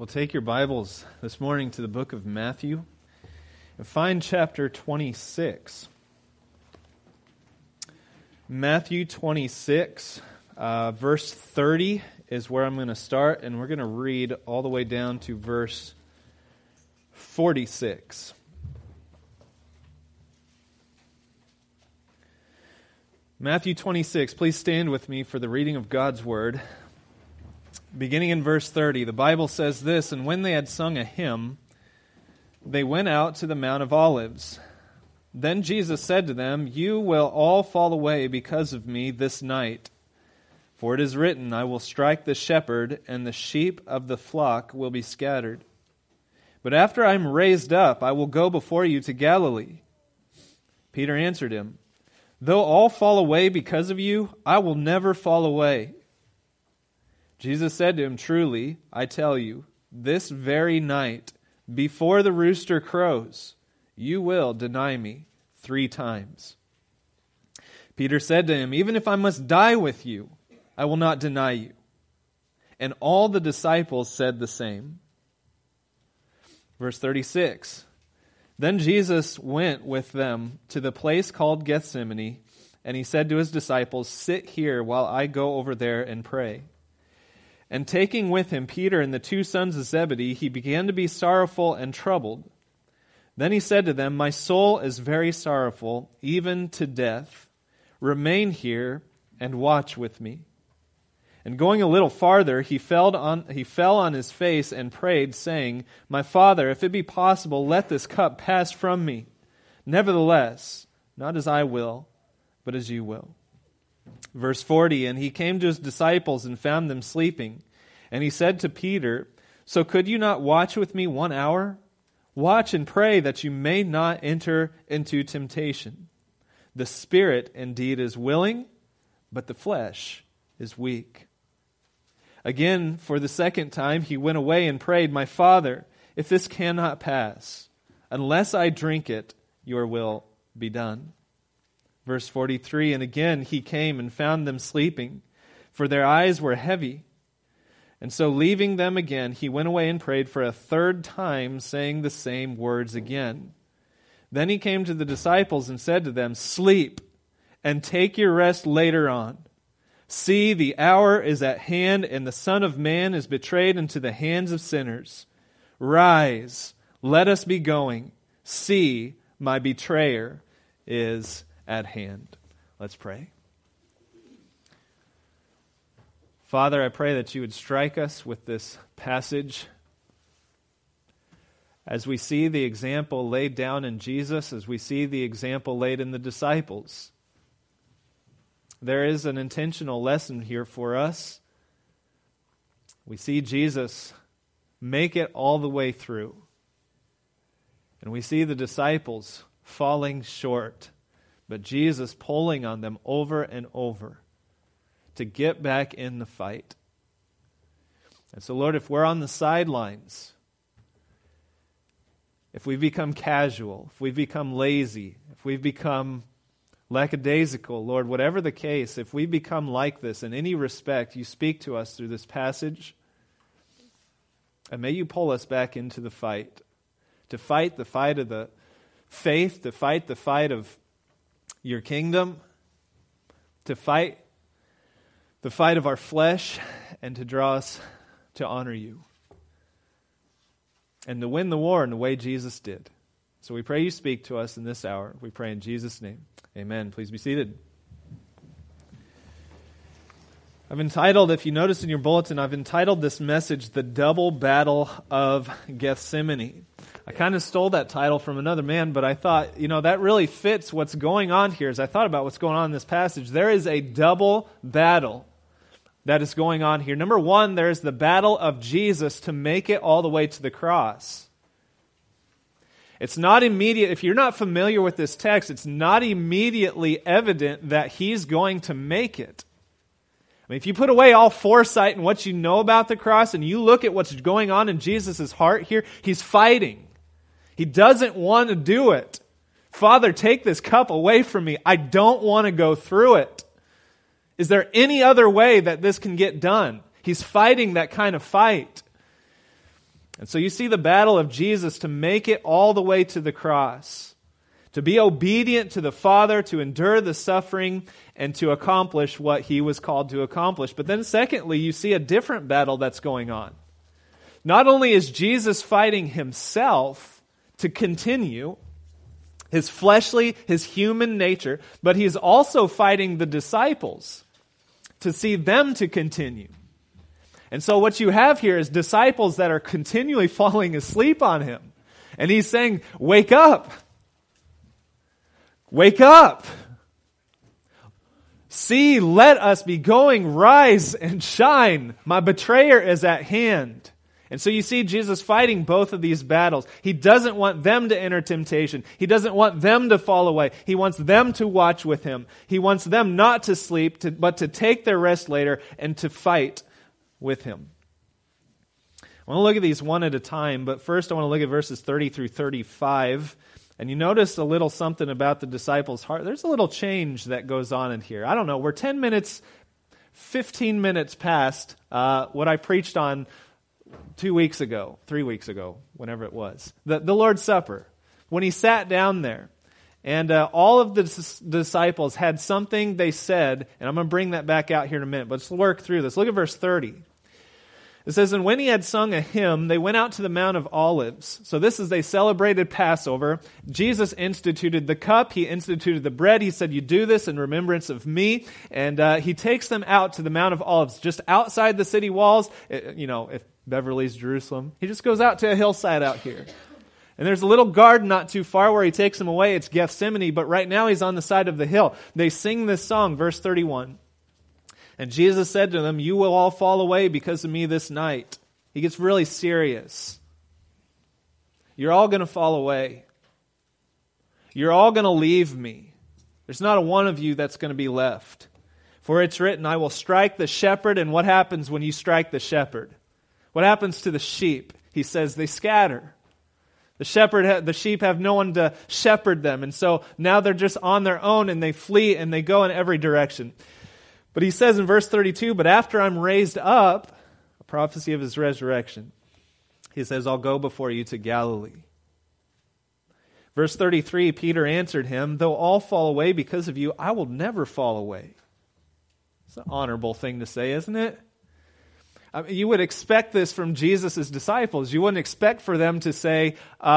Well, take your Bibles this morning to the book of Matthew and find chapter 26. Matthew 26, verse 30 is where I'm going to start, and we're going to read all the way down to verse 46. Matthew 26, please stand with me for the reading of God's Word. Beginning in verse 30, the Bible says this, "And when they had sung a hymn, they went out to the Mount of Olives. Then Jesus said to them, 'You will all fall away because of me this night. For it is written, I will strike the shepherd, and the sheep of the flock will be scattered. But after I am raised up, I will go before you to Galilee.' Peter answered him, 'Though all fall away because of you, I will never fall away.' Jesus said to him, 'Truly, I tell you, this very night, before the rooster crows, you will deny me 3 times. Peter said to him, 'Even if I must die with you, I will not deny you.' And all the disciples said the same." Verse 36, "Then Jesus went with them to the place called Gethsemane, and he said to his disciples, 'Sit here while I go over there and pray.' And taking with him Peter and the 2 sons of Zebedee, he began to be sorrowful and troubled. Then he said to them, 'My soul is very sorrowful, even to death. Remain here and watch with me.' And going a little farther, he fell on his face and prayed, saying, 'My Father, if it be possible, let this cup pass from me. Nevertheless, not as I will, but as you will.' Verse 40, "And he came to his disciples and found them sleeping. And he said to Peter, 'So could you not watch with me 1 hour? Watch and pray that you may not enter into temptation. The spirit indeed is willing, but the flesh is weak.' Again, for the second time, he went away and prayed, 'My Father, if this cannot pass, unless I drink it, your will be done.' Verse 43, "And again he came and found them sleeping, for their eyes were heavy. And so leaving them again, he went away and prayed for a 3rd time, saying the same words again. Then he came to the disciples and said to them, 'Sleep, and take your rest later on. See, the hour is at hand, and the Son of Man is betrayed into the hands of sinners. Rise, let us be going. See, my betrayer is at hand.'" Let's pray. Father, I pray that you would strike us with this passage as we see the example laid down in Jesus, as we see the example laid in the disciples. There is an intentional lesson here for us. We see Jesus make it all the way through, and we see the disciples falling short, but Jesus pulling on them over and over to get back in the fight. And so, Lord, if we're on the sidelines, if we've become casual, if we've become lazy, if we've become lackadaisical, Lord, whatever the case, if we become like this in any respect, you speak to us through this passage, and may you pull us back into the fight, to fight the fight of the faith, to fight the fight of your kingdom, to fight the fight of our flesh, and to draw us to honor you, and to win the war in the way Jesus did. So we pray you speak to us in this hour. We pray in Jesus' name. Amen. Please be seated. I've entitled, if you notice in your bulletin, I've entitled this message, "The Double Battle of Gethsemane." I kind of stole that title from another man, but I thought, that really fits what's going on here. As I thought about what's going on in this passage, there is a double battle that is going on here. Number one, there's the battle of Jesus to make it all the way to the cross. It's not immediate. If you're not familiar with this text, it's not immediately evident that he's going to make it. I mean, if you put away all foresight and what you know about the cross and you look at what's going on in Jesus' heart here, he's fighting. He doesn't want to do it. "Father, take this cup away from me. I don't want to go through it. Is there any other way that this can get done?" He's fighting that kind of fight. And so you see the battle of Jesus to make it all the way to the cross, to be obedient to the Father, to endure the suffering, and to accomplish what he was called to accomplish. But then secondly, you see a different battle that's going on. Not only is Jesus fighting himself to continue his fleshly, his human nature, but he's also fighting the disciples to see them to continue. And so what you have here is disciples that are continually falling asleep on him. And he's saying, wake up. Wake up. See, let us be going. Rise and shine. My betrayer is at hand. And so you see Jesus fighting both of these battles. He doesn't want them to enter temptation. He doesn't want them to fall away. He wants them to watch with him. He wants them not to sleep, but to take their rest later and to fight with him. I want to look at these one at a time, but first I want to look at verses 30 through 35. And you notice a little something about the disciples' heart. There's a little change that goes on in here. I don't know, we're 15 minutes past what I preached on 3 weeks ago, whenever it was. The Lord's Supper. When he sat down there, and all of the disciples had something they said, and I'm going to bring that back out here in a minute, but let's work through this. Look at verse 30. It says, and when he had sung a hymn, they went out to the Mount of Olives. So this is, they celebrated Passover. Jesus instituted the cup. He instituted the bread. He said, you do this in remembrance of me. And he takes them out to the Mount of Olives, just outside the city walls. If Beverly's Jerusalem, he just goes out to a hillside out here. And there's a little garden not too far where he takes them away. It's Gethsemane, but right now he's on the side of the hill. They sing this song, verse 31. And Jesus said to them, you will all fall away because of me this night. He gets really serious. You're all going to fall away. You're all going to leave me. There's not a one of you that's going to be left. For it's written, I will strike the shepherd. And what happens when you strike the shepherd? What happens to the sheep? He says they scatter. The sheep have no one to shepherd them. And so now they're just on their own and they flee and they go in every direction. But he says in verse 32, but after I'm raised up, a prophecy of his resurrection, he says, I'll go before you to Galilee. Verse 33, Peter answered him, though all fall away because of you, I will never fall away. It's an honorable thing to say, isn't it? I mean, you would expect this from Jesus' disciples. You wouldn't expect for them to say,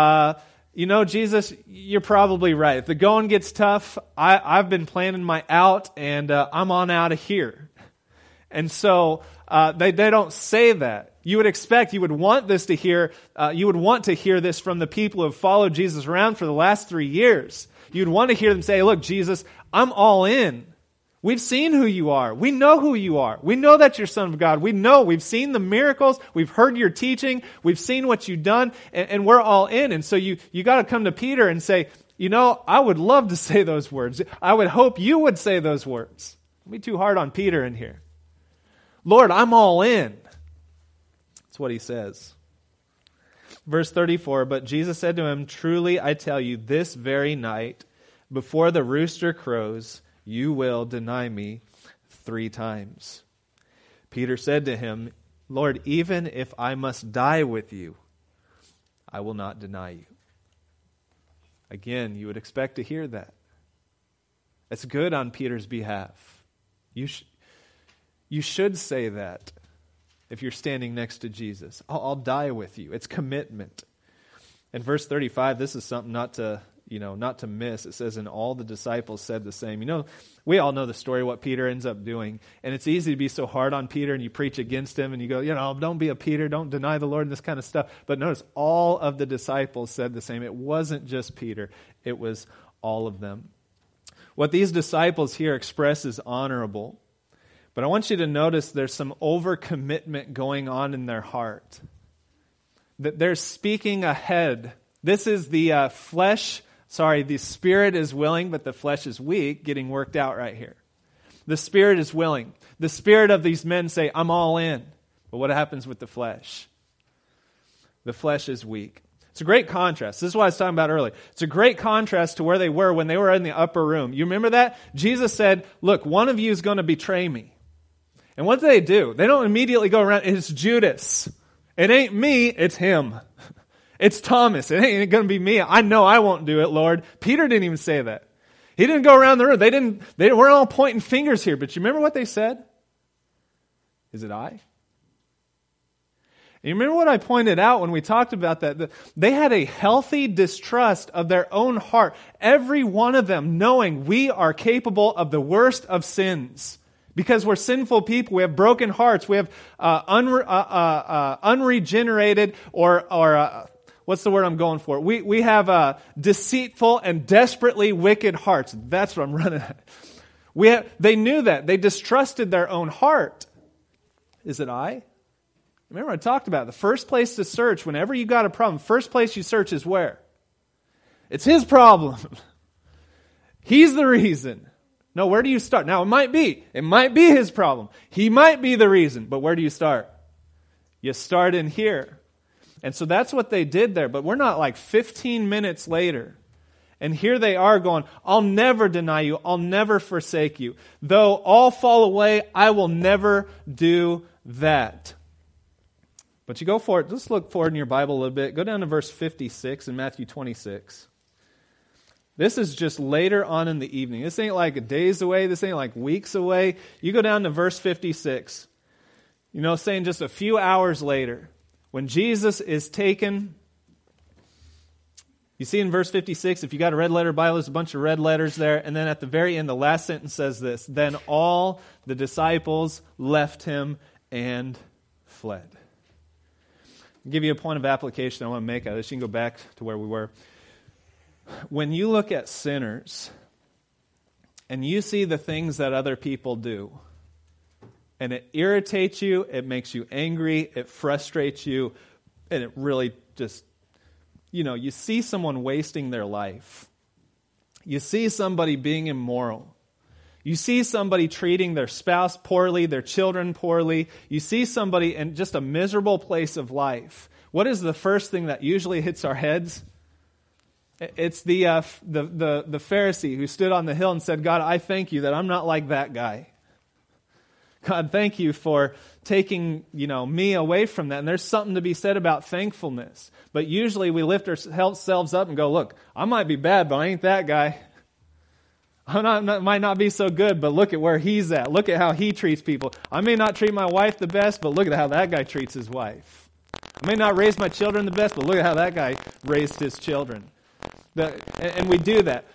Jesus, you're probably right. If the going gets tough, I've been planning my out, and I'm on out of here. And so they don't say that. You would want this to hear. You would want to hear this from the people who have followed Jesus around for the last 3 years. You'd want to hear them say, "Look, Jesus, I'm all in. We've seen who you are. We know who you are. We know that you're Son of God. We've seen the miracles. We've heard your teaching. We've seen what you've done, and we're all in." And so you got to come to Peter and say, I would love to say those words. I would hope you would say those words. Don't be too hard on Peter in here. Lord, I'm all in. That's what he says. Verse 34, but Jesus said to him, truly I tell you, this very night, before the rooster crows, you will deny me 3 times. Peter said to him, Lord, even if I must die with you, I will not deny you. Again, you would expect to hear that. It's good on Peter's behalf. You should say that if you're standing next to Jesus. I'll die with you. It's commitment. In verse 35, this is something not to miss. It says, and all the disciples said the same. We all know the story, what Peter ends up doing. And it's easy to be so hard on Peter and you preach against him and you go, don't be a Peter, don't deny the Lord and this kind of stuff. But notice, all of the disciples said the same. It wasn't just Peter. It was all of them. What these disciples here express is honorable. But I want you to notice there's some overcommitment going on in their heart. That they're speaking ahead. This is the the spirit is willing, but the flesh is weak, getting worked out right here. The spirit is willing. The spirit of these men say, I'm all in. But what happens with the flesh? The flesh is weak. It's a great contrast. This is what I was talking about earlier. It's a great contrast to where they were when they were in the upper room. You remember that? Jesus said, look, one of you is going to betray me. And what do? They don't immediately go around, it's Judas. It ain't me, it's him. It's Thomas. It ain't going to be me. I know I won't do it, Lord. Peter didn't even say that. He didn't go around the room. They weren't all pointing fingers here, but you remember what they said? Is it I? You remember what I pointed out when we talked about that? They had a healthy distrust of their own heart. Every one of them knowing we are capable of the worst of sins. Because we're sinful people. We have broken hearts. We have unregenerated or what's the word I'm going for? We have deceitful and desperately wicked hearts. That's what I'm running at. They knew that. They distrusted their own heart. Is it I? Remember I talked about it. The first place to search, whenever you got a problem, first place you search is where? It's his problem. He's the reason. No, where do you start? Now, it might be his problem. He might be the reason, but where do you start? You start in here. And so that's what they did there, but we're not like 15 minutes later. And here they are going, I'll never deny you. I'll never forsake you. Though all fall away, I will never do that. But you go for it. Let's look forward in your Bible a little bit. Go down to verse 56 in Matthew 26. This is just later on in the evening. This ain't like days away. This ain't like weeks away. You go down to verse 56. Saying just a few hours later, when Jesus is taken. You see in verse 56, if you got a red letter Bible, there's a bunch of red letters there. And then at the very end, the last sentence says this. Then all the disciples left him and fled. I'll give you a point of application I want to make out of this. You can go back to where we were. When you look at sinners and you see the things that other people do, and it irritates you, it makes you angry, it frustrates you, and it really just, you see someone wasting their life. You see somebody being immoral. You see somebody treating their spouse poorly, their children poorly. You see somebody in just a miserable place of life. What is the first thing that usually hits our heads? It's the Pharisee who stood on the hill and said, God, I thank you that I'm not like that guy. God, thank you for taking, me away from that. And there's something to be said about thankfulness. But usually we lift ourselves up and go, look, I might be bad, but I ain't that guy. Might not be so good, but look at where he's at. Look at how he treats people. I may not treat my wife the best, but look at how that guy treats his wife. I may not raise my children the best, but look at how that guy raised his children. And we do that.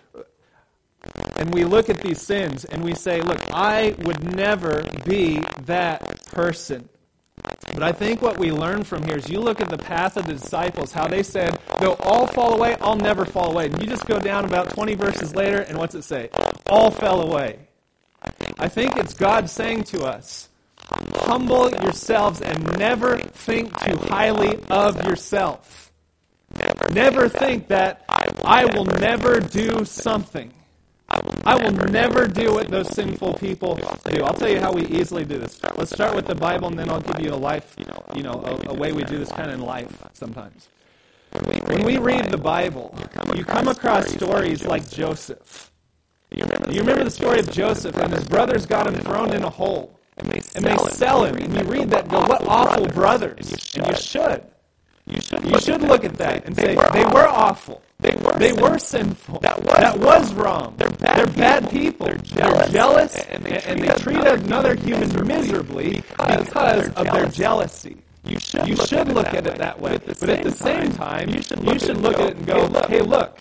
And we look at these sins and we say, look, I would never be that person. But I think what we learn from here is you look at the path of the disciples, how they said, they'll all fall away, I'll never fall away. And you just go down about 20 verses later, and what's it say? All fell away. I think it's God saying to us, humble yourselves and never think too highly of yourself. Never think that I will never do something. I will never do what those sinful people do. I'll tell you how we easily do this. Let's start with the Bible, and then I'll give you a life, a way we do this kind of in life sometimes. When we read the Bible, you come across stories like Joseph. You remember the story of Joseph, and his brothers got him thrown in a hole. And they sell him. And you read that and go, what awful brothers. And you should. You should look at that and say, they were awful. They were sinful. That was wrong. They're bad people. They're jealous. And they treat another human miserably because of their jealousy. You should look at it that way. But at the same time, you should look at it and go, hey, look,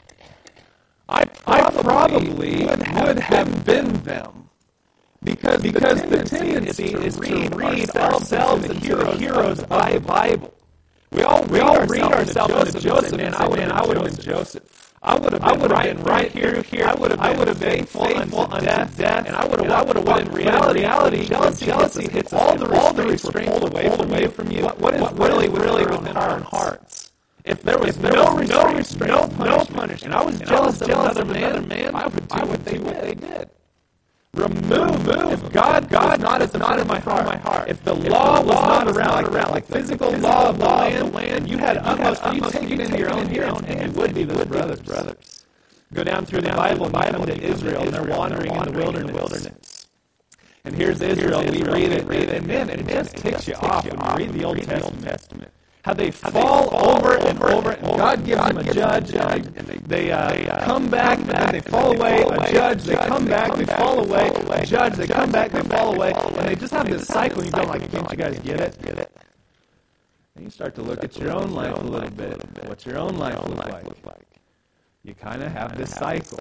I probably would have been them. Because the tendency is to read ourselves into the heroes of the Bible. We all read ourselves into Joseph, man, I would have been Joseph. I would have been right here. I would have been faithful unto death, and I would have walked. In reality, jealousy hits all the restraints pulled away from you. What is really within our own hearts? If there was no restraint, no punishment, and I was jealous of another man, I would do what they did. Remove. If God not at the front of my heart. If the law was not around, like physical law of the land, you had utmost, you take it into your own hand. You would be those brothers. Go down through the Bible and come to Israel, and they're wandering in the wilderness. And here's Israel, we read it, and man, it just ticks you off when you read the Old Testament. How they fall over and over, and God gives them a judge, and they come back, and then they fall away, a judge, they come back, they fall away, a judge, they come back, they fall away, and they just have this cycle, and you go like, can't you guys get it? And you start to look at your own life a little bit. What's your own life look like? You kind of have this cycle.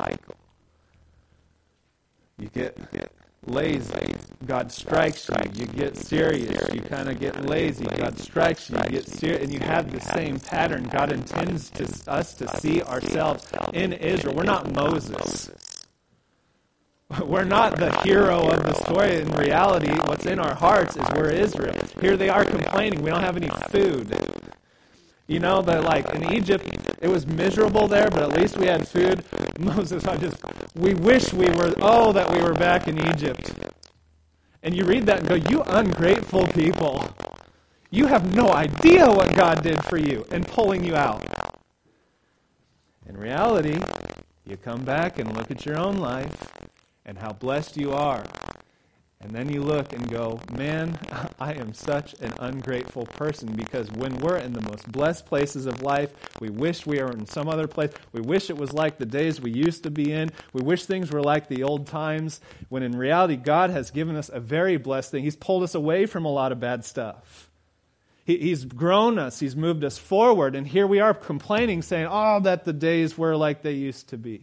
You get lazy, God strikes you. You get serious, you kind of get lazy. God strikes you, you get serious, and you have the same pattern. God intends us to see ourselves in Israel. We're not Moses. We're not the hero of the story. In reality, what's in our hearts is we're Israel. Here they are complaining, we don't have any food. You know, that like in Egypt, it was miserable there, but at least we had food. Moses, we wish that we were back in Egypt. And you read that and go, you ungrateful people. You have no idea what God did for you in pulling you out. In reality, you come back and look at your own life and how blessed you are. And then you look and go, man, I am such an ungrateful person, because when we're in the most blessed places of life, we wish we were in some other place. We wish it was like the days we used to be in. We wish things were like the old times, when in reality, God has given us a very blessed thing. He's pulled us away from a lot of bad stuff. He's grown us. He's moved us forward. And here we are complaining, saying, oh, that the days were like they used to be.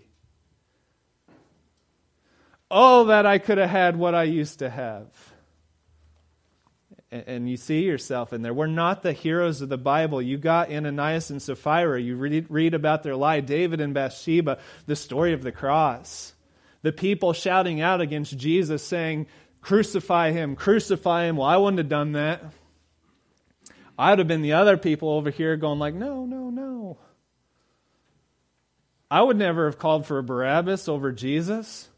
Oh, that I could have had what I used to have. And you see yourself in there. We're not the heroes of the Bible. You got Ananias and Sapphira. You read about their lie. David and Bathsheba, the story of the cross. The people shouting out against Jesus saying, crucify him, crucify him. Well, I wouldn't have done that. I would have been the other people over here going like, no, no, no. I would never have called for a Barabbas over Jesus.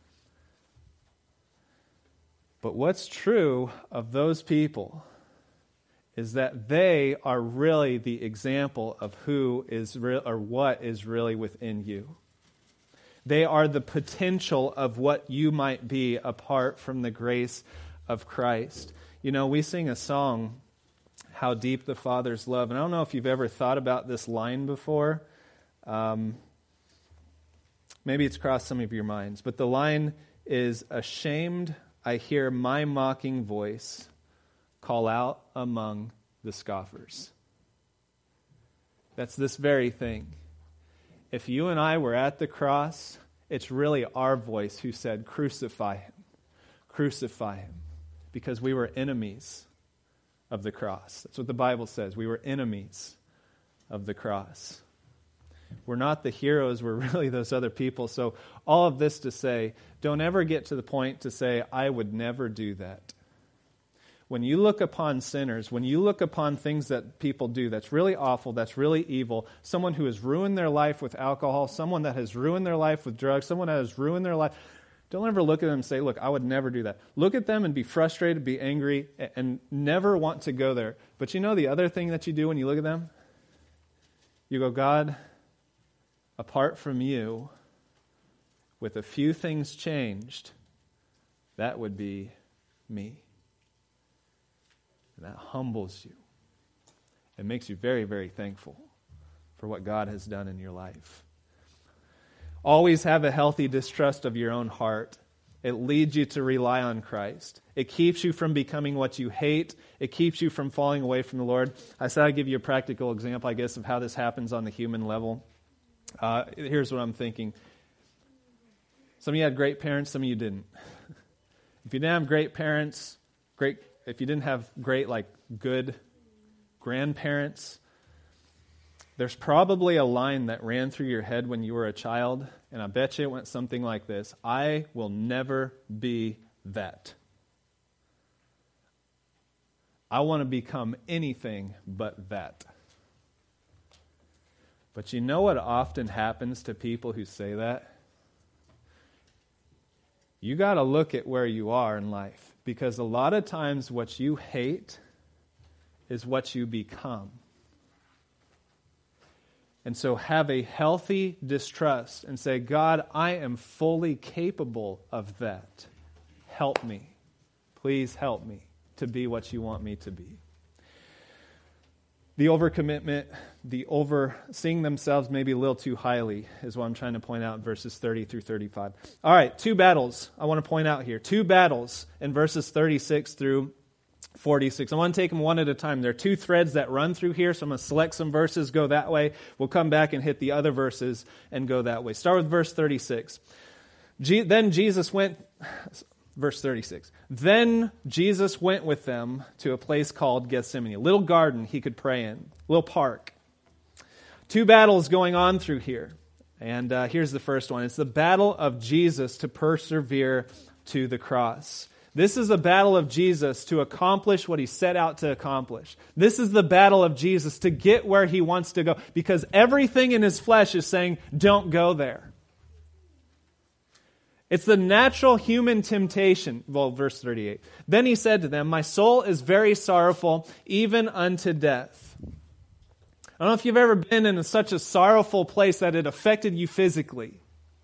But what's true of those people is that they are really the example of who is real, or what is really within you. They are the potential of what you might be apart from the grace of Christ. You know, we sing a song, How Deep the Father's Love. And I don't know if you've ever thought about this line before. Maybe it's crossed some of your minds. But the line is, ashamed I hear my mocking voice call out among the scoffers. That's this very thing. If you and I were at the cross, it's really our voice who said, crucify him, crucify him, because we were enemies of the cross. That's what the Bible says. We were enemies of the cross. We're not the heroes, we're really those other people. So all of this to say, don't ever get to the point to say, I would never do that. When you look upon sinners, when you look upon things that people do that's really awful, that's really evil, someone who has ruined their life with alcohol, someone that has ruined their life with drugs, someone that has ruined their life, don't ever look at them and say, look, I would never do that. Look at them and be frustrated, be angry, and never want to go there. But you know the other thing that you do when you look at them? You go, God, apart from you, with a few things changed, that would be me. And that humbles you. It makes you very, very thankful for what God has done in your life. Always have a healthy distrust of your own heart. It leads you to rely on Christ. It keeps you from becoming what you hate. It keeps you from falling away from the Lord. I said I'd give you a practical example, I guess, of how this happens on the human level. Here's what I'm thinking. Some of you had great parents, some of you didn't. If you didn't have great parents, if you didn't have great, good grandparents, there's probably a line that ran through your head when you were a child, and I bet you it went something like this: I will never be that. I want to become anything but that. But you know what often happens to people who say that? You got to look at where you are in life, because a lot of times what you hate is what you become. And so have a healthy distrust and say, God, I am fully capable of that. Help me. Please help me to be what you want me to be. The overcommitment, the seeing themselves maybe a little too highly is what I'm trying to point out in verses 30 through 35. All right, two battles I want to point out here. Two battles in verses 36 through 46. I want to take them one at a time. There are two threads that run through here, so I'm going to select some verses, go that way. We'll come back and hit the other verses and go that way. Start with verse 36. Then Jesus went... Verse 36. Then Jesus went with them to a place called Gethsemane, a little garden he could pray in, a little park. Two battles going on through here. And here's the first one. It's the battle of Jesus to persevere to the cross. This is the battle of Jesus to accomplish what he set out to accomplish. This is the battle of Jesus to get where he wants to go, because everything in his flesh is saying, don't go there. It's the natural human temptation. Well, verse 38. Then he said to them, my soul is very sorrowful, even unto death. I don't know if you've ever been in such a sorrowful place that it affected you physically.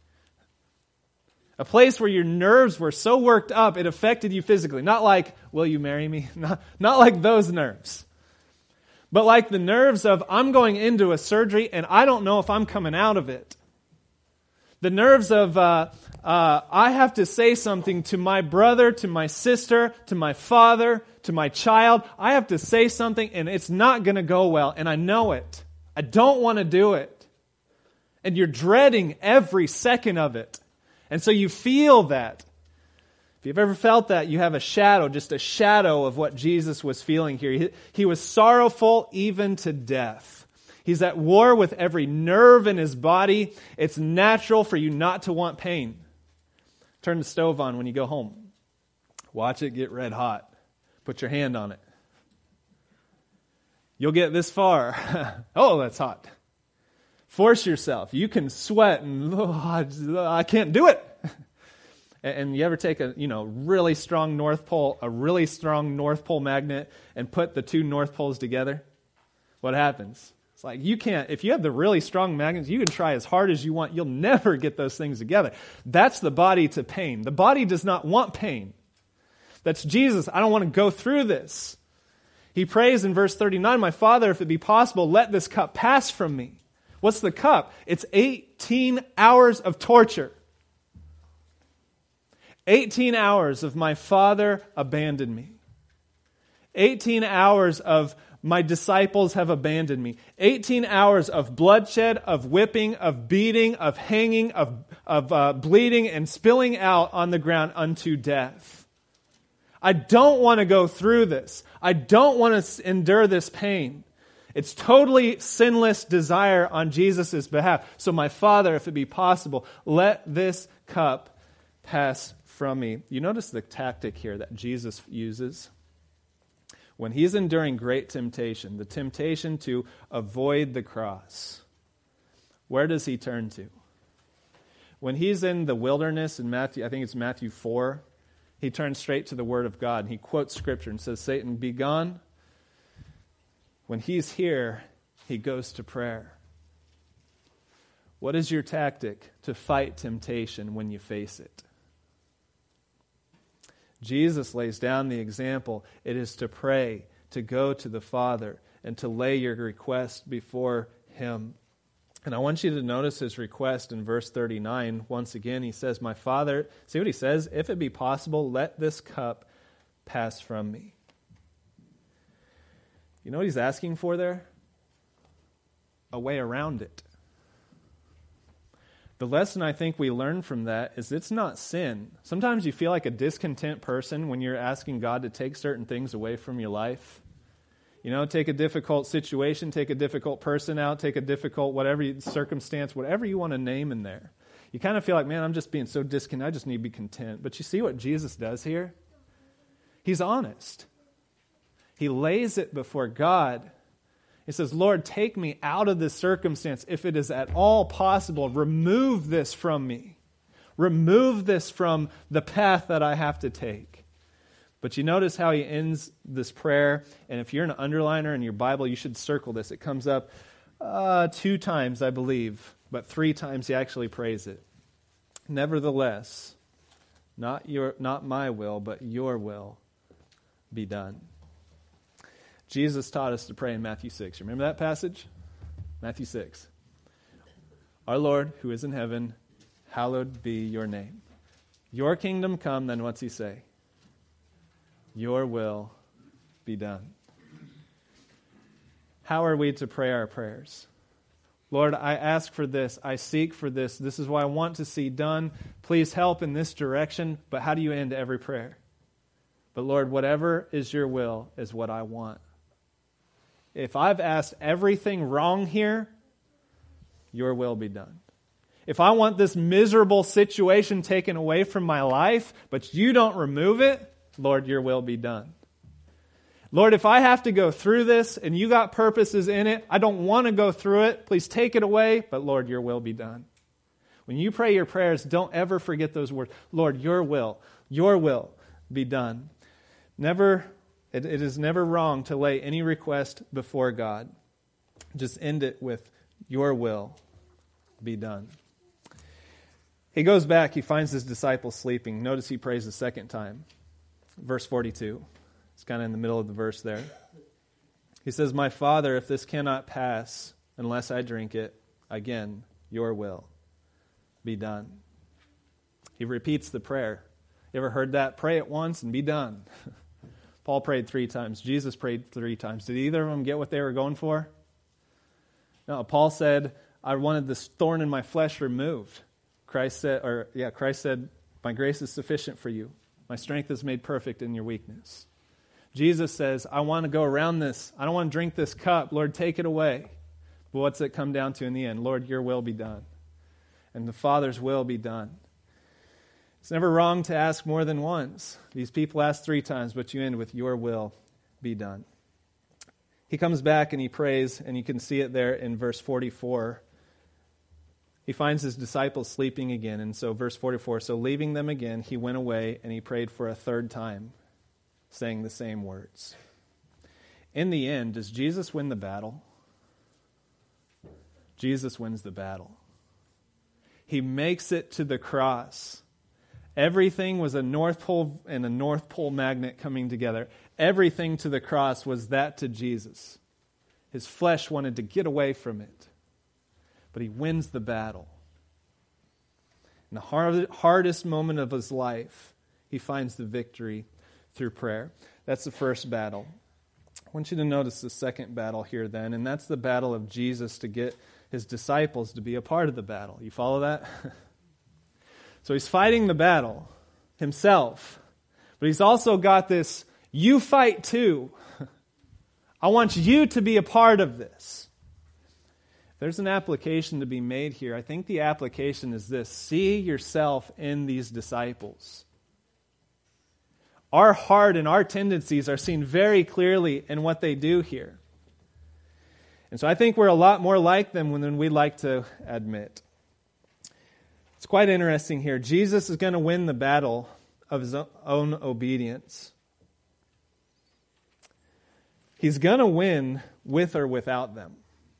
A place where your nerves were so worked up, it affected you physically. Not like, will you marry me? Not like those nerves. But like the nerves of, I'm going into a surgery and I don't know if I'm coming out of it. The nerves of, I have to say something to my brother, to my sister, to my father, to my child. I have to say something and it's not going to go well, and I know it. I don't want to do it. And you're dreading every second of it. And so you feel that. If you've ever felt that, you have a shadow, just a shadow of what Jesus was feeling here. He was sorrowful even to death. He's at war with every nerve in his body. It's natural for you not to want pain. Turn the stove on when you go home. Watch it get red hot. Put your hand on it. You'll get this far. Oh, that's hot. Force yourself. You can sweat and I can't do it. And you ever take a really strong North Pole, a really strong North Pole magnet, and put the two North Poles together? What happens? It's like you can't, if you have the really strong magnets, you can try as hard as you want. You'll never get those things together. That's the body to pain. The body does not want pain. That's Jesus. I don't want to go through this. He prays in verse 39, my Father, if it be possible, let this cup pass from me. What's the cup? It's 18 hours of torture. 18 hours of my Father abandoned me. 18 hours of my disciples have abandoned me. 18 hours of bloodshed, of whipping, of beating, of hanging, of bleeding and spilling out on the ground unto death. I don't want to go through this. I don't want to endure this pain. It's totally sinless desire on Jesus' behalf. So my Father, if it be possible, let this cup pass from me. You notice the tactic here that Jesus uses? When he's enduring great temptation, the temptation to avoid the cross, where does he turn to? When he's in the wilderness in Matthew, I think it's Matthew 4, he turns straight to the Word of God. And he quotes Scripture and says, Satan, be gone. When he's here, he goes to prayer. What is your tactic to fight temptation when you face it? Jesus lays down the example. It is to pray, to go to the Father, and to lay your request before Him. And I want you to notice his request in verse 39. Once again, he says, my Father, see what he says? If it be possible, let this cup pass from me. You know what he's asking for there? A way around it. The lesson I think we learn from that is it's not sin. Sometimes you feel like a discontent person when you're asking God to take certain things away from your life. Take a difficult situation, take a difficult person out, take a difficult circumstance, whatever you want to name in there. You kind of feel like, man, I'm just being so discontent, I just need to be content. But you see what Jesus does here? He's honest. He lays it before God. He says, Lord, take me out of this circumstance. If it is at all possible, remove this from me. Remove this from the path that I have to take. But you notice how he ends this prayer. And if you're an underliner in your Bible, you should circle this. It comes up 2 times, I believe. But 3 times he actually prays it. Nevertheless, not my will, but your will be done. Jesus taught us to pray in Matthew 6. Remember that passage? Matthew 6. Our Lord, who is in heaven, hallowed be your name. Your kingdom come, then what's he say? Your will be done. How are we to pray our prayers? Lord, I ask for this. I seek for this. This is what I want to see done. Please help in this direction. But how do you end every prayer? But Lord, whatever is your will is what I want. If I've asked everything wrong here, your will be done. If I want this miserable situation taken away from my life, but you don't remove it, Lord, your will be done. Lord, if I have to go through this and you got purposes in it, I don't want to go through it. Please take it away, but Lord, your will be done. When you pray your prayers, don't ever forget those words. Lord, your will be done. It is never wrong to lay any request before God. Just end it with your will be done. He goes back, he finds his disciples sleeping. Notice he prays a second time. Verse 42. It's kind of in the middle of the verse there. He says, my Father, if this cannot pass unless I drink it, again, your will be done. He repeats the prayer. You ever heard that? Pray it once and be done. Paul prayed 3 times. Jesus prayed 3 times. Did either of them get what they were going for? No, Paul said, I wanted this thorn in my flesh removed. Christ said, my grace is sufficient for you. My strength is made perfect in your weakness. Jesus says, I want to go around this. I don't want to drink this cup. Lord, take it away. But what's it come down to in the end? Lord, your will be done. And the Father's will be done. It's never wrong to ask more than once. These people ask 3 times, but you end with your will be done. He comes back and he prays, and you can see it there in verse 44. He finds his disciples sleeping again. And so verse 44, so leaving them again, he went away and he prayed for a 3rd time, saying the same words. In the end, does Jesus win the battle? Jesus wins the battle. He makes it to the cross. Everything was a North Pole and a North Pole magnet coming together. Everything to the cross was that to Jesus. His flesh wanted to get away from it. But he wins the battle. In the hardest moment of his life, he finds the victory through prayer. That's the first battle. I want you to notice the second battle here then, and that's the battle of Jesus to get his disciples to be a part of the battle. You follow that? So he's fighting the battle himself, but he's also got this, you fight too. I want you to be a part of this. There's an application to be made here. I think the application is this: see yourself in these disciples. Our heart and our tendencies are seen very clearly in what they do here. And so I think we're a lot more like them than we like to admit. It's quite interesting here. Jesus is going to win the battle of his own obedience. He's going to win with or without them.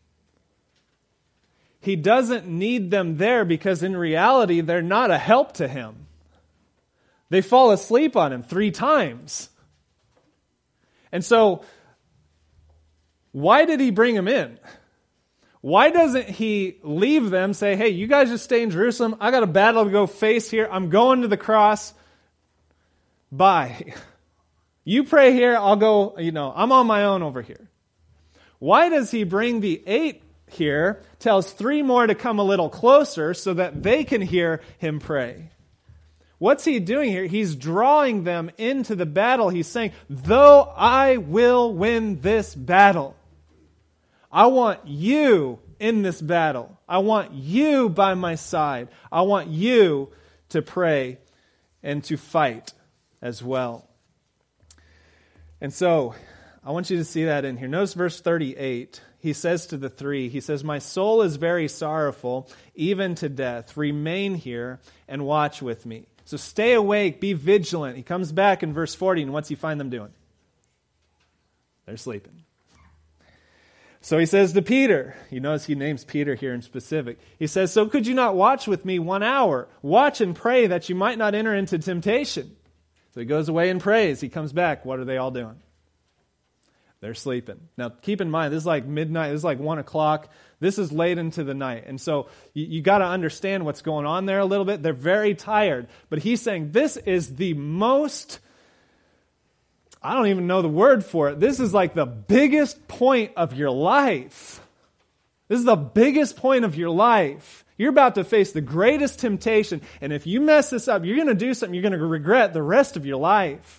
He doesn't need them there because in reality, they're not a help to him. They fall asleep on him 3 times. And so, why did he bring them in? Why doesn't he leave them, say, hey, you guys just stay in Jerusalem. I got a battle to go face here. I'm going to the cross. Bye. You pray here, I'll go, I'm on my own over here. Why does he bring the 8 here, tells 3 more to come a little closer so that they can hear him pray? What's he doing here? He's drawing them into the battle. He's saying, though I will win this battle, I want you in this battle. I want you by my side. I want you to pray and to fight as well. And so, I want you to see that in here. Notice verse 38. He says to the 3, he says, my soul is very sorrowful, even to death. Remain here and watch with me. So stay awake, be vigilant. He comes back in verse 40, and what's he find them doing? They're sleeping. So he says to Peter, you notice he names Peter here in specific. He says, so could you not watch with me 1 hour? Watch and pray that you might not enter into temptation. So he goes away and prays. He comes back. What are they all doing? They're sleeping. Now, keep in mind, this is like midnight. This is like 1 o'clock. This is late into the night. And so you got to understand what's going on there a little bit. They're very tired. But he's saying this is the most, I don't even know the word for it. This is like the biggest point of your life. This is the biggest point of your life. You're about to face the greatest temptation. And if you mess this up, you're going to do something you're going to regret the rest of your life.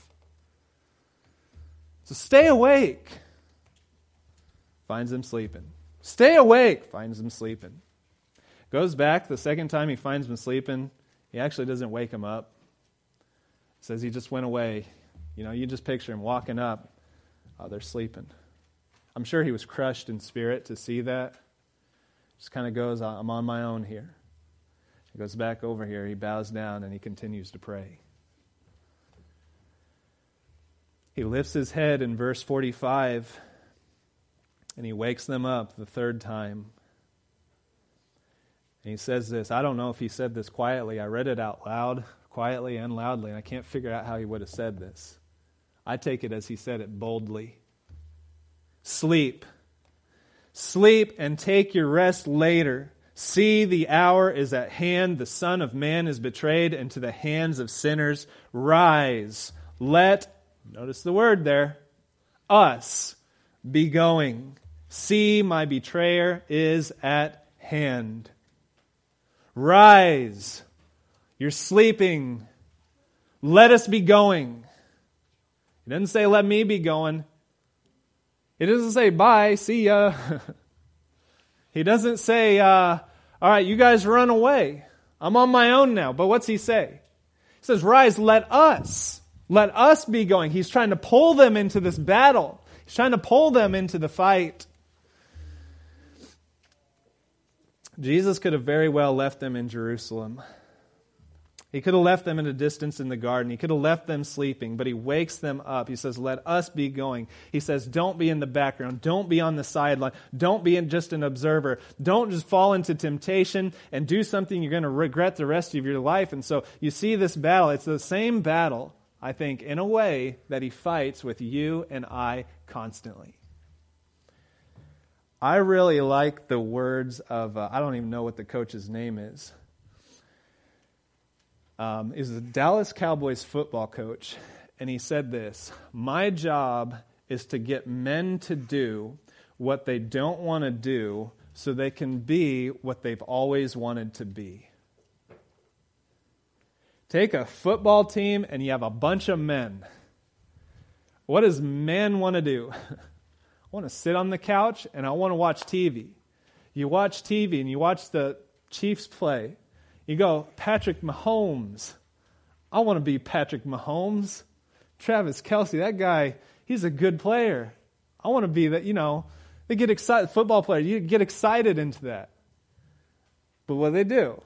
So stay awake. Finds them sleeping. Stay awake. Finds them sleeping. Goes back the second time he finds them sleeping. He actually doesn't wake them up. Says he just went away. You know, you just picture him walking up. Oh, they're sleeping. I'm sure he was crushed in spirit to see that. Just kind of goes, I'm on my own here. He goes back over here. He bows down and he continues to pray. He lifts his head in verse 45, and he wakes them up the third time. And he says this. I don't know if he said this quietly. I read it out loud, quietly and loudly, and I can't figure out how he would have said this. I take it as he said it boldly. Sleep. Sleep and take your rest later. See, the hour is at hand. The Son of Man is betrayed into the hands of sinners. Rise. Notice the word there. Us be going. See, my betrayer is at hand. Rise. You're sleeping. Let us be going. He doesn't say, let me be going. He doesn't say, bye, see ya. He doesn't say, all right, you guys run away. I'm on my own now. But what's he say? He says, rise, let us be going. He's trying to pull them into this battle. He's trying to pull them into the fight. Jesus could have very well left them in Jerusalem. He could have left them in a distance in the garden. He could have left them sleeping, but he wakes them up. He says, let us be going. He says, don't be in the background. Don't be on the sideline. Don't be just an observer. Don't just fall into temptation and do something you're going to regret the rest of your life. And so you see this battle. It's the same battle, I think, in a way that he fights with you and I constantly. I really like the words of, I don't even know what the coach's name is. Is a Dallas Cowboys football coach, and he said this: my job is to get men to do what they don't want to do so they can be what they've always wanted to be. Take a football team and you have a bunch of men. What does men want to do? I want to sit on the couch and I want to watch TV. You watch TV and you watch the Chiefs play. You go, Patrick Mahomes. I want to be Patrick Mahomes. Travis Kelce, that guy, he's a good player. I want to be that, they get excited. Football player, you get excited into that. But what do they do?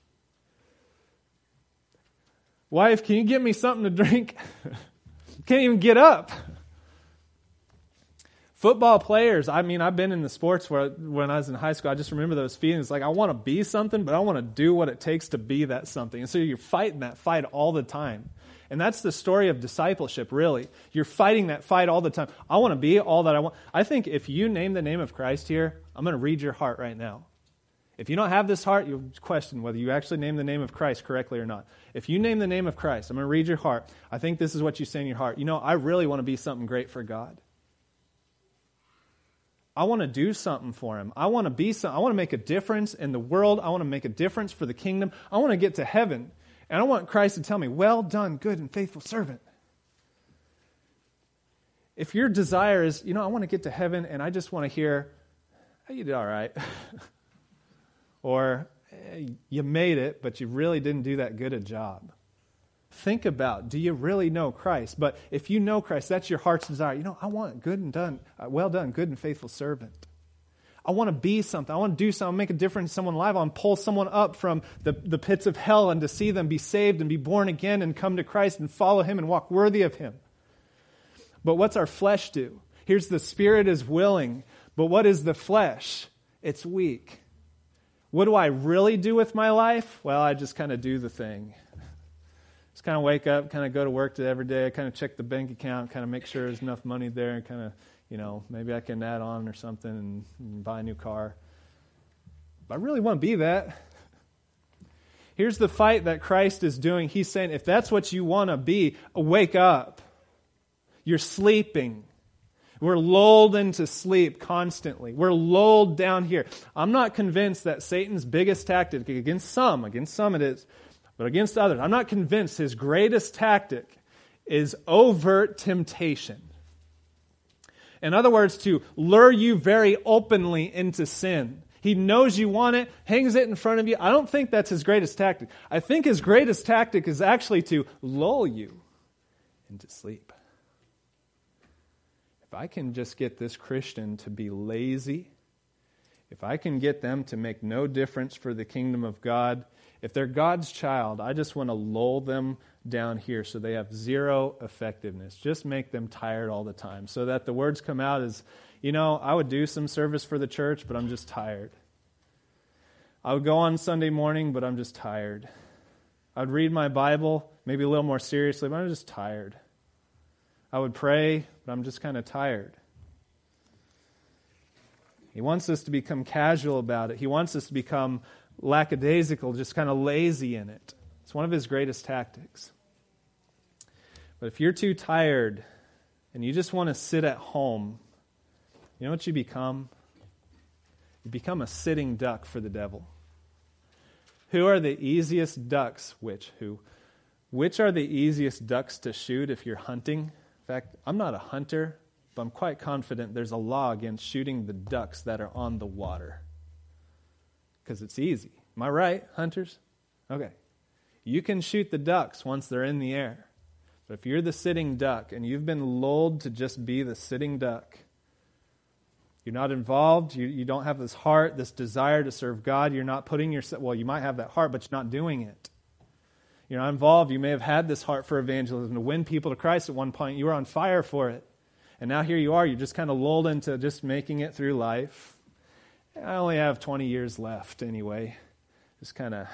Wife, can you get me something to drink? Can't even get up. Football players, I've been in the sports when I was in high school, I just remember those feelings like I want to be something, but I want to do what it takes to be that something. And so you're fighting that fight all the time. And that's the story of discipleship, really. You're fighting that fight all the time. I want to be all that I want. I think if you name the name of Christ here, I'm going to read your heart right now. If you don't have this heart, you'll question whether you actually name the name of Christ correctly or not. If you name the name of Christ, I'm going to read your heart. I think this is what you say in your heart. I really want to be something great for God. I want to do something for Him. I want to make a difference in the world. I want to make a difference for the kingdom. I want to get to heaven. And I want Christ to tell me, well done, good and faithful servant. If your desire is, I want to get to heaven and I just want to hear, hey, you did all right. Or, hey, you made it, but you really didn't do that good a job. Think about, do you really know Christ? But if you know Christ, that's your heart's desire. I want good and done, well done, good and faithful servant. I want to be something. I want to do something, make a difference in someone's life. I want to pull someone up from the pits of hell and to see them be saved and be born again and come to Christ and follow Him and walk worthy of Him. But what's our flesh do? Here's the spirit is willing, but what is the flesh? It's weak. What do I really do with my life? Well, I just kind of do the thing. Just kind of wake up, kind of go to work every day, kind of check the bank account, kind of make sure there's enough money there, and kind of, maybe I can add on or something and buy a new car. But I really want to be that. Here's the fight that Christ is doing. He's saying, if that's what you want to be, wake up. You're sleeping. We're lulled into sleep constantly. We're lulled down here. I'm not convinced that Satan's biggest tactic, against some it is, but against others, I'm not convinced his greatest tactic is overt temptation. In other words, to lure you very openly into sin. He knows you want it, hangs it in front of you. I don't think that's his greatest tactic. I think his greatest tactic is actually to lull you into sleep. If I can just get this Christian to be lazy, if I can get them to make no difference for the kingdom of God, if they're God's child, I just want to lull them down here so they have zero effectiveness. Just make them tired all the time so that the words come out as, I would do some service for the church, but I'm just tired. I would go on Sunday morning, but I'm just tired. I would read my Bible, maybe a little more seriously, but I'm just tired. I would pray, but I'm just kind of tired. He wants us to become casual about it. He wants us to become lackadaisical, just kind of lazy in it. It's one of his greatest tactics. But if you're too tired and you just want to sit at home, you know what you become? You become a sitting duck for the devil. Who are the easiest ducks? Which are the easiest ducks to shoot if you're hunting? In fact, I'm not a hunter, but I'm quite confident there's a law against shooting the ducks that are on the water. Because it's easy. Am I right, hunters? Okay. You can shoot the ducks once they're in the air. But if you're the sitting duck and you've been lulled to just be the sitting duck, you're not involved, you don't have this heart, this desire to serve God, you're not putting yourself, well, you might have that heart, but you're not doing it. You're not involved, you may have had this heart for evangelism, to win people to Christ at one point, you were on fire for it. And now here you are, you're just kind of lulled into just making it through life. I only have 20 years left anyway. Just kind of...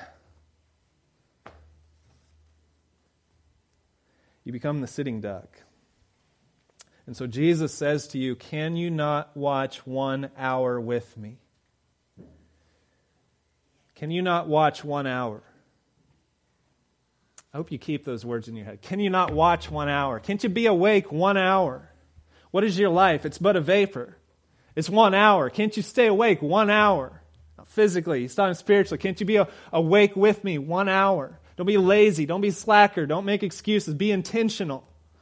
You become the sitting duck. And so Jesus says to you, can you not watch 1 hour with me? Can you not watch 1 hour? I hope you keep those words in your head. Can you not watch 1 hour? Can't you be awake 1 hour? What is your life? It's but a vapor. It's 1 hour. Can't you stay awake 1 hour? Not physically, he's talking spiritually. Can't you be awake with me 1 hour? Don't be lazy. Don't be slacker. Don't make excuses. Be intentional.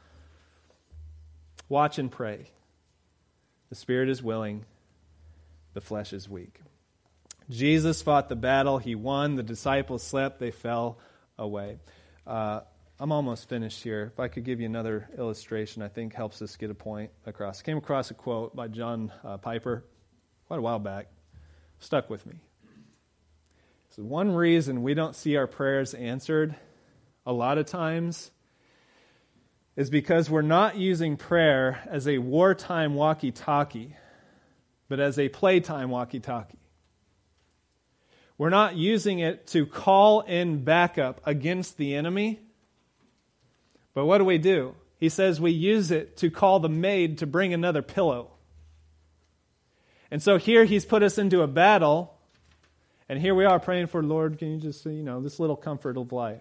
Watch and pray. The spirit is willing. The flesh is weak. Jesus fought the battle. He won. The disciples slept. They fell away. I'm almost finished here. If I could give you another illustration, I think helps us get a point across. I came across a quote by John Piper quite a while back. Stuck with me. So one reason we don't see our prayers answered a lot of times is because we're not using prayer as a wartime walkie-talkie, but as a playtime walkie-talkie. We're not using it to call in backup against the enemy, but what do? He says we use it to call the maid to bring another pillow. And so here he's put us into a battle, and here we are praying for, Lord, can you just, this little comfort of life.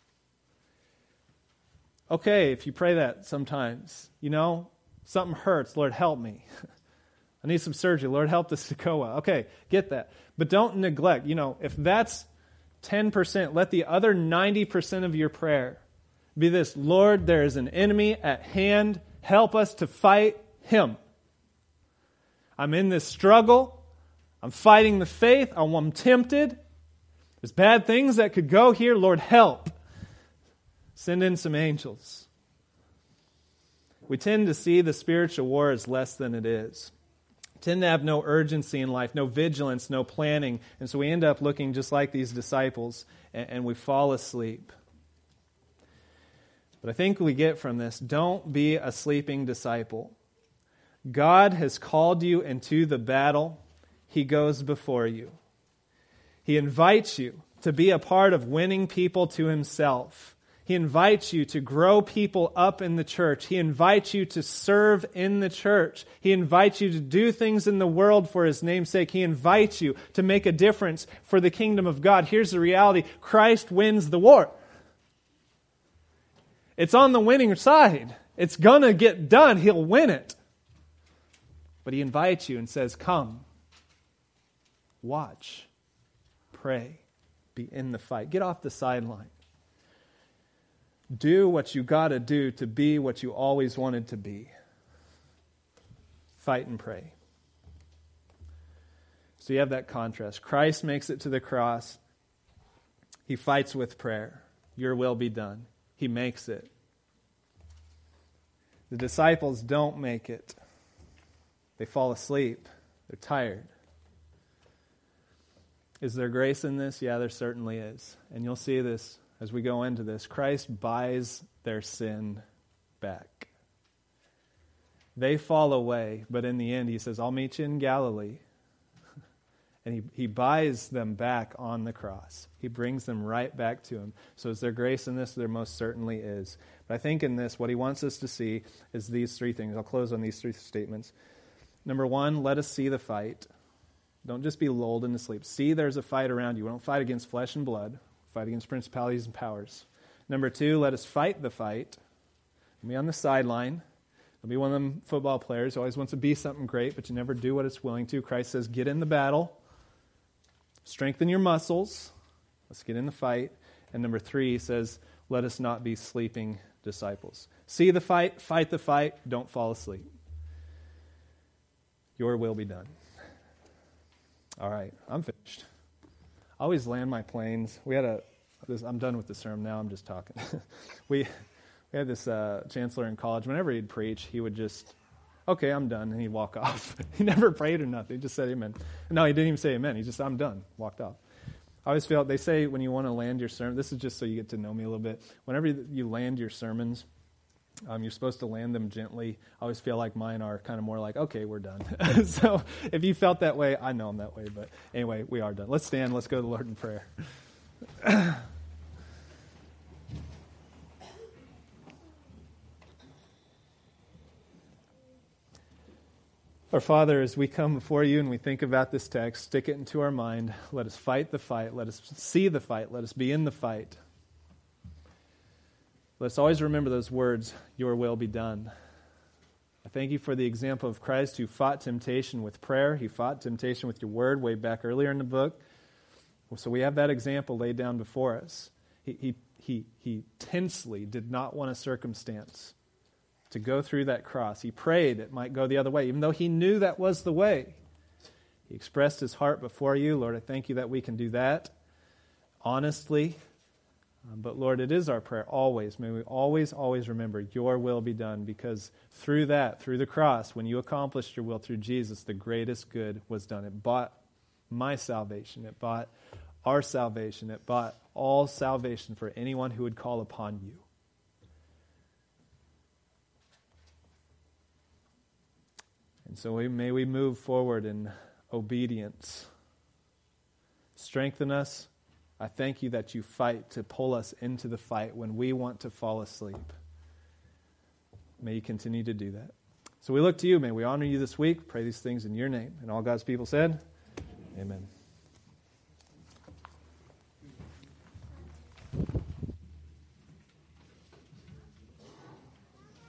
Okay, if you pray that sometimes, something hurts, Lord, help me. I need some surgery. Lord, help the Sequoia. Okay, get that. But don't neglect. If that's 10%, let the other 90% of your prayer be this: Lord, there is an enemy at hand. Help us to fight him. I'm in this struggle. I'm fighting the faith. I'm tempted. There's bad things that could go here. Lord, help. Send in some angels. We tend to see the spiritual war as less than it is. We tend to have no urgency in life, no vigilance, no planning. And so we end up looking just like these disciples, and we fall asleep. But I think we get from this, don't be a sleeping disciple. God has called you into the battle. He goes before you. He invites you to be a part of winning people to himself. He invites you to grow people up in the church. He invites you to serve in the church. He invites you to do things in the world for His name's sake. He invites you to make a difference for the kingdom of God. Here's the reality. Christ wins the war. It's on the winning side. It's going to get done. He'll win it. But He invites you and says, come, watch, pray, be in the fight. Get off the sideline. Do what you got to do to be what you always wanted to be. Fight and pray. So you have that contrast. Christ makes it to the cross. He fights with prayer. Your will be done. He makes it. The disciples don't make it. They fall asleep. They're tired. Is there grace in this? Yeah, there certainly is. And you'll see this as we go into this. Christ buys their sin back. They fall away, but in the end He says, I'll meet you in Galilee. And he buys them back on the cross. He brings them right back to Him. So is there grace in this? There most certainly is. But I think in this, what He wants us to see is these three things. I'll close on these three statements. Number one, let us see the fight. Don't just be lulled into sleep. See there's a fight around you. We don't fight against flesh and blood. We fight against principalities and powers. Number two, let us fight the fight. Don't be on the sideline. Don't be one of them football players who always wants to be something great, but you never do what it's willing to. Christ says, get in the battle. Strengthen your muscles. Let's get in the fight. And number three, He says, let us not be sleeping disciples. See the fight the fight, don't fall asleep. Your will be done. All right, I'm finished. I always land my planes. I'm done with the sermon now, I'm just talking. we had this chancellor in college. Whenever he'd preach, he would just, okay, I'm done, and he'd walk off. He never prayed or nothing. He just said amen. No, he didn't even say amen. He just, I'm done, walked off. I always feel, they say when you want to land your sermon, this is just so you get to know me a little bit. Whenever you land your sermons, you're supposed to land them gently. I always feel like mine are kind of more like, okay, we're done. So if you felt that way, I know I'm that way. But anyway, we are done. Let's stand. Let's go to the Lord in prayer. Our Father, as we come before You and we think about this text, stick it into our mind. Let us fight the fight. Let us see the fight. Let us be in the fight. Let's always remember those words, your will be done. I thank You for the example of Christ who fought temptation with prayer. He fought temptation with Your word way back earlier in the book. So we have that example laid down before us. He tensely did not want a circumstance to go through that cross. He prayed it might go the other way, even though He knew that was the way. He expressed His heart before You. Lord, I thank You that we can do that honestly. But Lord, it is our prayer always. May we always, always remember Your will be done, because through that, through the cross, when You accomplished Your will through Jesus, the greatest good was done. It bought my salvation. It bought our salvation. It bought all salvation for anyone who would call upon You. And so may we move forward in obedience. Strengthen us. I thank You that You fight to pull us into the fight when we want to fall asleep. May You continue to do that. So we look to You. May we honor You this week. Pray these things in Your name. And all God's people said, amen.